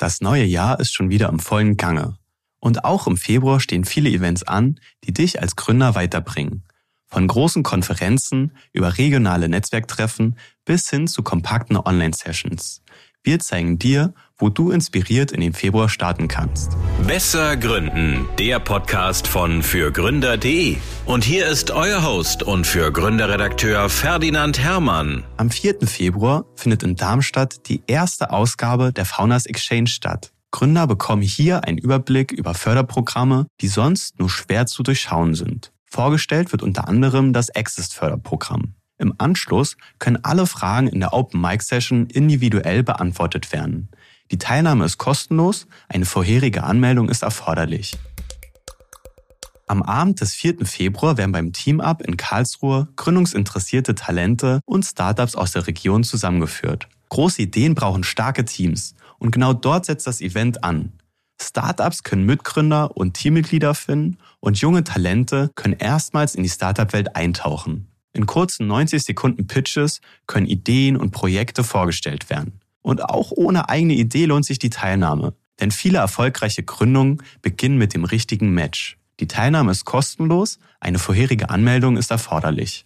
Das neue Jahr ist schon wieder im vollen Gange. Und auch im Februar stehen viele Events an, die dich als Gründer weiterbringen. Von großen Konferenzen über regionale Netzwerktreffen bis hin zu kompakten Online-Sessions. Wir zeigen dir, wo du inspiriert in den Februar starten kannst. Besser gründen, der Podcast von fürgründer.de. Und hier ist euer Host und Fürgründerredakteur Ferdinand Herrmann. Am 4. Februar findet in Darmstadt die erste Ausgabe der Founders Exchange statt. Gründer bekommen hier einen Überblick über Förderprogramme, die sonst nur schwer zu durchschauen sind. Vorgestellt wird unter anderem das Exist-Förderprogramm. Im Anschluss können alle Fragen in der Open-Mic-Session individuell beantwortet werden. Die Teilnahme ist kostenlos, eine vorherige Anmeldung ist erforderlich. Am Abend des 4. Februar werden beim Team-Up in Karlsruhe gründungsinteressierte Talente und Startups aus der Region zusammengeführt. Große Ideen brauchen starke Teams und genau dort setzt das Event an. Startups können Mitgründer und Teammitglieder finden und junge Talente können erstmals in die Startup-Welt eintauchen. In kurzen 90 Sekunden Pitches können Ideen und Projekte vorgestellt werden. Und auch ohne eigene Idee lohnt sich die Teilnahme, denn viele erfolgreiche Gründungen beginnen mit dem richtigen Match. Die Teilnahme ist kostenlos, eine vorherige Anmeldung ist erforderlich.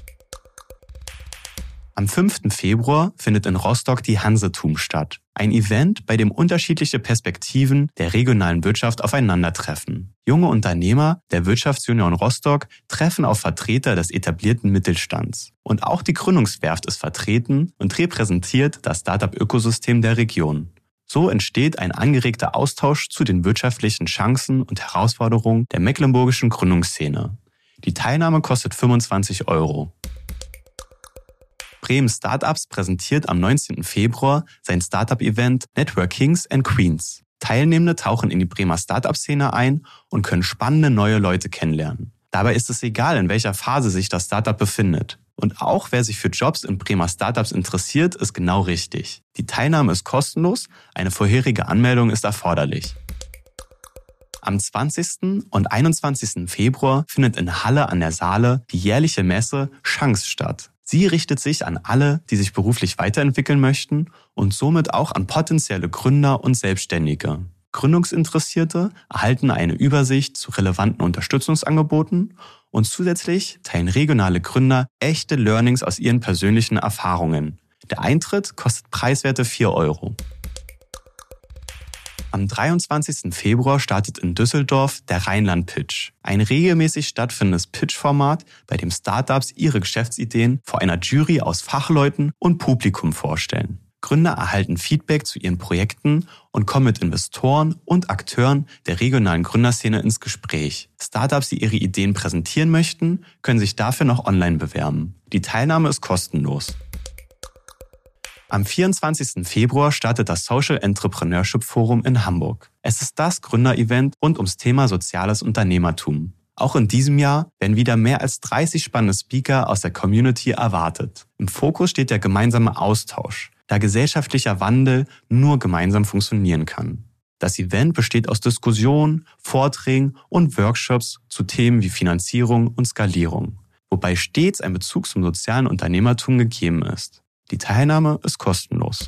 Am 5. Februar findet in Rostock die Hansetum statt. Ein Event, bei dem unterschiedliche Perspektiven der regionalen Wirtschaft aufeinandertreffen. Junge Unternehmer der Wirtschaftsunion Rostock treffen auf Vertreter des etablierten Mittelstands. Und auch die Gründungswerft ist vertreten und repräsentiert das Startup-Ökosystem der Region. So entsteht ein angeregter Austausch zu den wirtschaftlichen Chancen und Herausforderungen der mecklenburgischen Gründungsszene. Die Teilnahme kostet 25 €. Bremen Startups präsentiert am 19. Februar sein Startup-Event Network Kings and Queens. Teilnehmende tauchen in die Bremer Startup-Szene ein und können spannende neue Leute kennenlernen. Dabei ist es egal, in welcher Phase sich das Startup befindet. Und auch wer sich für Jobs in Bremer Startups interessiert, ist genau richtig. Die Teilnahme ist kostenlos, eine vorherige Anmeldung ist erforderlich. Am 20. und 21. Februar findet in Halle an der Saale die jährliche Messe Chance statt. Sie richtet sich an alle, die sich beruflich weiterentwickeln möchten und somit auch an potenzielle Gründer und Selbstständige. Gründungsinteressierte erhalten eine Übersicht zu relevanten Unterstützungsangeboten und zusätzlich teilen regionale Gründer echte Learnings aus ihren persönlichen Erfahrungen. Der Eintritt kostet preiswerte 4 €. Am 23. Februar startet in Düsseldorf der Rheinland-Pitch, ein regelmäßig stattfindendes Pitch-Format, bei dem Startups ihre Geschäftsideen vor einer Jury aus Fachleuten und Publikum vorstellen. Gründer erhalten Feedback zu ihren Projekten und kommen mit Investoren und Akteuren der regionalen Gründerszene ins Gespräch. Startups, die ihre Ideen präsentieren möchten, können sich dafür noch online bewerben. Die Teilnahme ist kostenlos. Am 24. Februar startet das Social Entrepreneurship Forum in Hamburg. Es ist das Gründerevent rund ums Thema soziales Unternehmertum. Auch in diesem Jahr werden wieder mehr als 30 spannende Speaker aus der Community erwartet. Im Fokus steht der gemeinsame Austausch, da gesellschaftlicher Wandel nur gemeinsam funktionieren kann. Das Event besteht aus Diskussionen, Vorträgen und Workshops zu Themen wie Finanzierung und Skalierung, wobei stets ein Bezug zum sozialen Unternehmertum gegeben ist. Die Teilnahme ist kostenlos.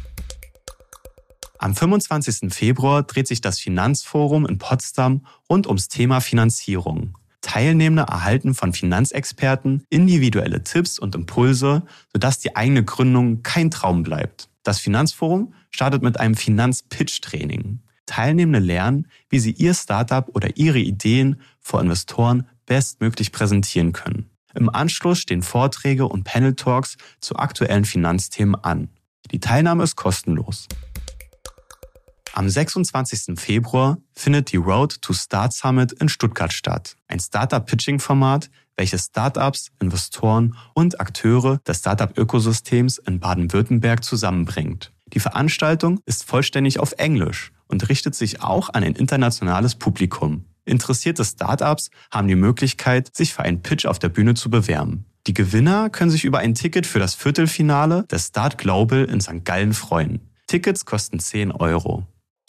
Am 25. Februar dreht sich das Finanzforum in Potsdam rund ums Thema Finanzierung. Teilnehmende erhalten von Finanzexperten individuelle Tipps und Impulse, sodass die eigene Gründung kein Traum bleibt. Das Finanzforum startet mit einem Finanzpitch-Training. Teilnehmende lernen, wie sie ihr Startup oder ihre Ideen vor Investoren bestmöglich präsentieren können. Im Anschluss stehen Vorträge und Panel-Talks zu aktuellen Finanzthemen an. Die Teilnahme ist kostenlos. Am 26. Februar findet die Road to Start Summit in Stuttgart statt. Ein Startup-Pitching-Format, welches Startups, Investoren und Akteure des Startup-Ökosystems in Baden-Württemberg zusammenbringt. Die Veranstaltung ist vollständig auf Englisch und richtet sich auch an ein internationales Publikum. Interessierte Startups haben die Möglichkeit, sich für einen Pitch auf der Bühne zu bewerben. Die Gewinner können sich über ein Ticket für das Viertelfinale des Start Global in St. Gallen freuen. Tickets kosten 10 €.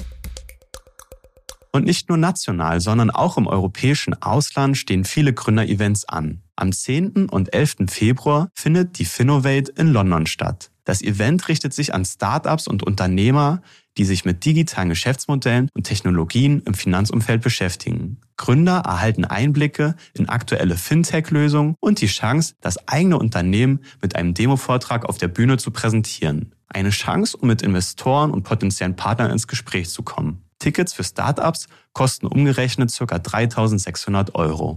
Und nicht nur national, sondern auch im europäischen Ausland stehen viele Gründerevents an. Am 10. und 11. Februar findet die Finovate in London statt. Das Event richtet sich an Startups und Unternehmer, die sich mit digitalen Geschäftsmodellen und Technologien im Finanzumfeld beschäftigen. Gründer erhalten Einblicke in aktuelle Fintech-Lösungen und die Chance, das eigene Unternehmen mit einem Demo-Vortrag auf der Bühne zu präsentieren. Eine Chance, um mit Investoren und potenziellen Partnern ins Gespräch zu kommen. Tickets für Startups kosten umgerechnet ca. 3.600 €.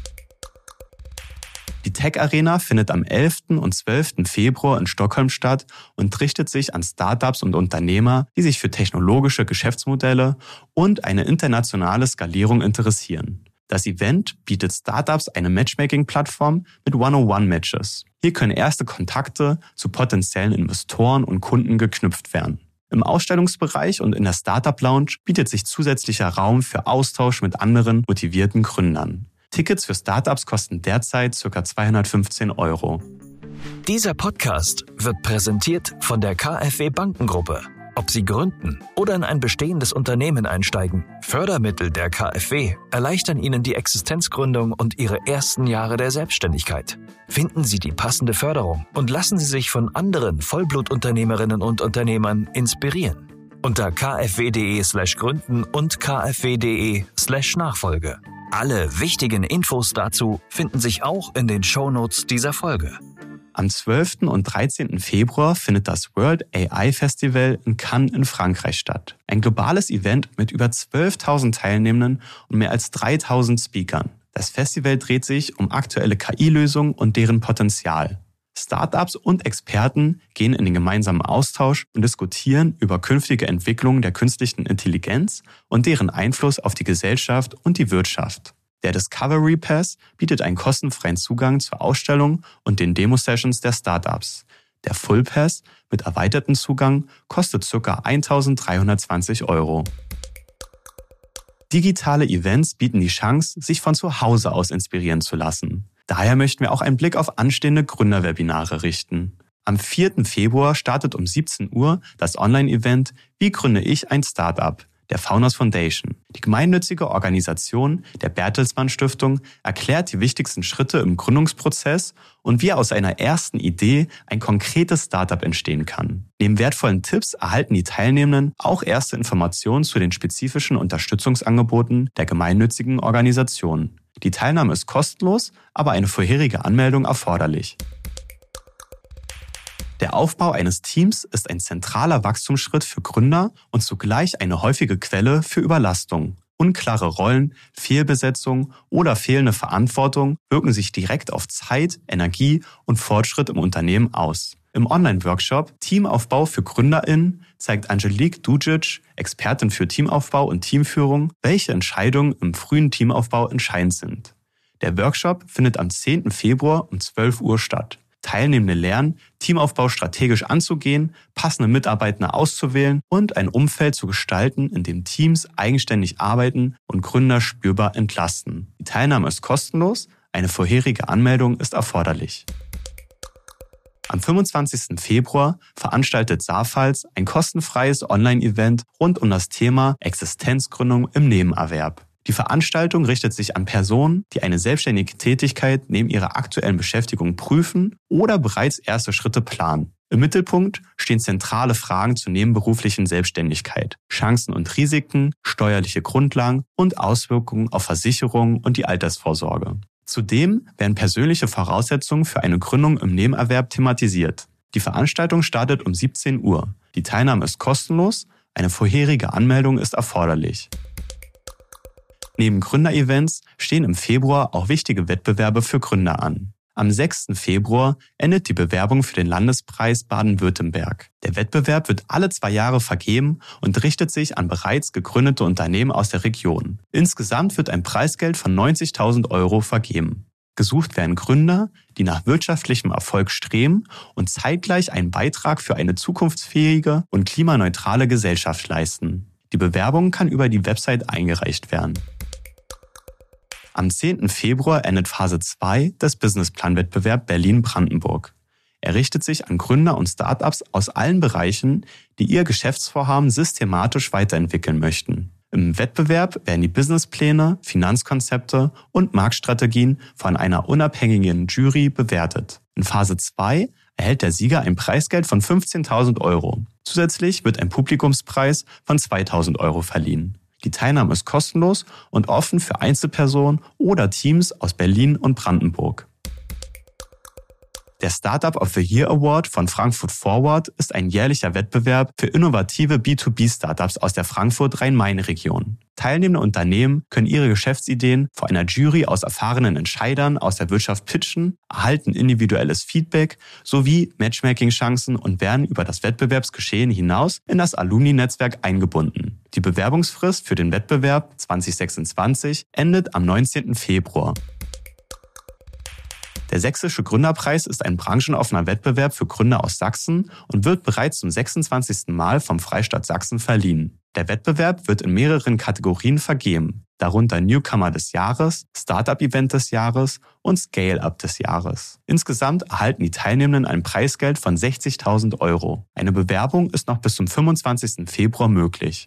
Die Tech Arena findet am 11. und 12. Februar in Stockholm statt und richtet sich an Startups und Unternehmer, die sich für technologische Geschäftsmodelle und eine internationale Skalierung interessieren. Das Event bietet Startups eine Matchmaking-Plattform mit One-on-One-Matches. Hier können erste Kontakte zu potenziellen Investoren und Kunden geknüpft werden. Im Ausstellungsbereich und in der Startup Lounge bietet sich zusätzlicher Raum für Austausch mit anderen motivierten Gründern. Tickets für Startups kosten derzeit ca. 215 €. Dieser Podcast wird präsentiert von der KfW Bankengruppe. Ob Sie gründen oder in ein bestehendes Unternehmen einsteigen, Fördermittel der KfW erleichtern Ihnen die Existenzgründung und Ihre ersten Jahre der Selbstständigkeit. Finden Sie die passende Förderung und lassen Sie sich von anderen Vollblutunternehmerinnen und Unternehmern inspirieren. Unter kfw.de/gründen und kfw.de/Nachfolge. Alle wichtigen Infos dazu finden sich auch in den Shownotes dieser Folge. Am 12. und 13. Februar findet das World AI Festival in Cannes in Frankreich statt. Ein globales Event mit über 12.000 Teilnehmenden und mehr als 3.000 Speakern. Das Festival dreht sich um aktuelle KI-Lösungen und deren Potenzial. Startups und Experten gehen in den gemeinsamen Austausch und diskutieren über künftige Entwicklungen der künstlichen Intelligenz und deren Einfluss auf die Gesellschaft und die Wirtschaft. Der Discovery Pass bietet einen kostenfreien Zugang zur Ausstellung und den Demo-Sessions der Startups. Der Full Pass mit erweitertem Zugang kostet ca. 1.320 €. Digitale Events bieten die Chance, sich von zu Hause aus inspirieren zu lassen. Daher möchten wir auch einen Blick auf anstehende Gründerwebinare richten. Am 4. Februar startet um 17 Uhr das Online-Event Wie gründe ich ein Startup? Der Founders Foundation. Die gemeinnützige Organisation der Bertelsmann Stiftung erklärt die wichtigsten Schritte im Gründungsprozess und wie aus einer ersten Idee ein konkretes Startup entstehen kann. Neben wertvollen Tipps erhalten die Teilnehmenden auch erste Informationen zu den spezifischen Unterstützungsangeboten der gemeinnützigen Organisation. Die Teilnahme ist kostenlos, aber eine vorherige Anmeldung erforderlich. Der Aufbau eines Teams ist ein zentraler Wachstumsschritt für Gründer und zugleich eine häufige Quelle für Überlastung. Unklare Rollen, Fehlbesetzung oder fehlende Verantwortung wirken sich direkt auf Zeit, Energie und Fortschritt im Unternehmen aus. Im Online-Workshop Teamaufbau für GründerInnen zeigt Angelique Dujic, Expertin für Teamaufbau und Teamführung, welche Entscheidungen im frühen Teamaufbau entscheidend sind. Der Workshop findet am 10. Februar um 12 Uhr statt. Teilnehmende lernen, Teamaufbau strategisch anzugehen, passende Mitarbeiter auszuwählen und ein Umfeld zu gestalten, in dem Teams eigenständig arbeiten und Gründer spürbar entlasten. Die Teilnahme ist kostenlos, eine vorherige Anmeldung ist erforderlich. Am 25. Februar veranstaltet Saarpfalz ein kostenfreies Online-Event rund um das Thema Existenzgründung im Nebenerwerb. Die Veranstaltung richtet sich an Personen, die eine selbstständige Tätigkeit neben ihrer aktuellen Beschäftigung prüfen oder bereits erste Schritte planen. Im Mittelpunkt stehen zentrale Fragen zur nebenberuflichen Selbstständigkeit, Chancen und Risiken, steuerliche Grundlagen und Auswirkungen auf Versicherungen und die Altersvorsorge. Zudem werden persönliche Voraussetzungen für eine Gründung im Nebenerwerb thematisiert. Die Veranstaltung startet um 17 Uhr. Die Teilnahme ist kostenlos, eine vorherige Anmeldung ist erforderlich. Neben Gründerevents stehen im Februar auch wichtige Wettbewerbe für Gründer an. Am 6. Februar endet die Bewerbung für den Landespreis Baden-Württemberg. Der Wettbewerb wird alle 2 Jahre vergeben und richtet sich an bereits gegründete Unternehmen aus der Region. Insgesamt wird ein Preisgeld von 90.000 € vergeben. Gesucht werden Gründer, die nach wirtschaftlichem Erfolg streben und zeitgleich einen Beitrag für eine zukunftsfähige und klimaneutrale Gesellschaft leisten. Die Bewerbung kann über die Website eingereicht werden. Am 10. Februar endet Phase 2 des Businessplan-Wettbewerb Berlin-Brandenburg. Er richtet sich an Gründer und Startups aus allen Bereichen, die ihr Geschäftsvorhaben systematisch weiterentwickeln möchten. Im Wettbewerb werden die Businesspläne, Finanzkonzepte und Marktstrategien von einer unabhängigen Jury bewertet. In Phase 2 erhält der Sieger ein Preisgeld von 15.000 €. Zusätzlich wird ein Publikumspreis von 2.000 € verliehen. Die Teilnahme ist kostenlos und offen für Einzelpersonen oder Teams aus Berlin und Brandenburg. Der Startup of the Year Award von Frankfurt Forward ist ein jährlicher Wettbewerb für innovative B2B-Startups aus der Frankfurt-Rhein-Main-Region. Teilnehmende Unternehmen können ihre Geschäftsideen vor einer Jury aus erfahrenen Entscheidern aus der Wirtschaft pitchen, erhalten individuelles Feedback sowie Matchmaking-Chancen und werden über das Wettbewerbsgeschehen hinaus in das Alumni-Netzwerk eingebunden. Die Bewerbungsfrist für den Wettbewerb 2026 endet am 19. Februar. Der Sächsische Gründerpreis ist ein branchenoffener Wettbewerb für Gründer aus Sachsen und wird bereits zum 26. Mal vom Freistaat Sachsen verliehen. Der Wettbewerb wird in mehreren Kategorien vergeben, darunter Newcomer des Jahres, Startup-Event des Jahres und Scale-Up des Jahres. Insgesamt erhalten die Teilnehmenden ein Preisgeld von 60.000 €. Eine Bewerbung ist noch bis zum 25. Februar möglich.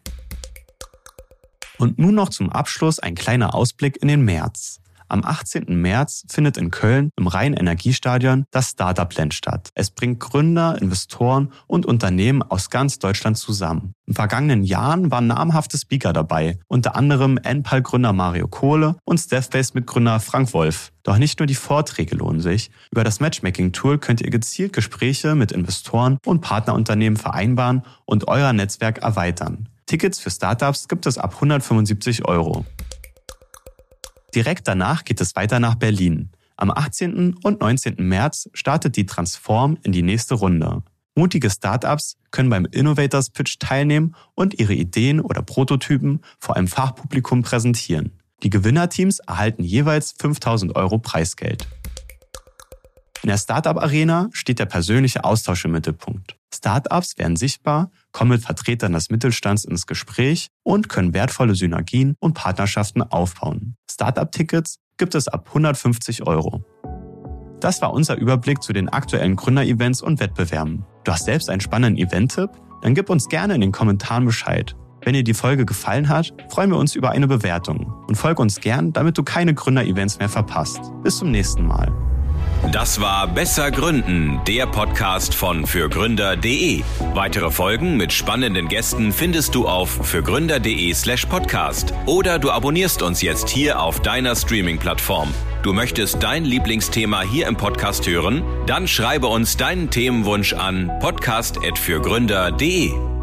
Und nun noch zum Abschluss ein kleiner Ausblick in den März. Am 18. März findet in Köln im Rhein-Energiestadion das Startup-Land statt. Es bringt Gründer, Investoren und Unternehmen aus ganz Deutschland zusammen. In vergangenen Jahren waren namhafte Speaker dabei, unter anderem Enpal-Gründer Mario Kohle und Staffbase-Mitgründer Frank Wolf. Doch nicht nur die Vorträge lohnen sich. Über das Matchmaking-Tool könnt ihr gezielt Gespräche mit Investoren und Partnerunternehmen vereinbaren und euer Netzwerk erweitern. Tickets für Startups gibt es ab 175 €. Direkt danach geht es weiter nach Berlin. Am 18. und 19. März startet die Transform in die nächste Runde. Mutige Startups können beim Innovators Pitch teilnehmen und ihre Ideen oder Prototypen vor einem Fachpublikum präsentieren. Die Gewinnerteams erhalten jeweils 5.000 € Preisgeld. In der Startup-Arena steht der persönliche Austausch im Mittelpunkt. Startups werden sichtbar, kommen mit Vertretern des Mittelstands ins Gespräch und können wertvolle Synergien und Partnerschaften aufbauen. Startup-Tickets gibt es ab 150 €. Das war unser Überblick zu den aktuellen Gründer-Events und Wettbewerben. Du hast selbst einen spannenden Event-Tipp? Dann gib uns gerne in den Kommentaren Bescheid. Wenn dir die Folge gefallen hat, freuen wir uns über eine Bewertung. Und folge uns gern, damit du keine Gründer-Events mehr verpasst. Bis zum nächsten Mal. Das war Besser Gründen, der Podcast von fürgründer.de. Weitere Folgen mit spannenden Gästen findest du auf fürgründer.de/podcast oder du abonnierst uns jetzt hier auf deiner Streaming-Plattform. Du möchtest dein Lieblingsthema hier im Podcast hören? Dann schreibe uns deinen Themenwunsch an podcast@fürgründer.de.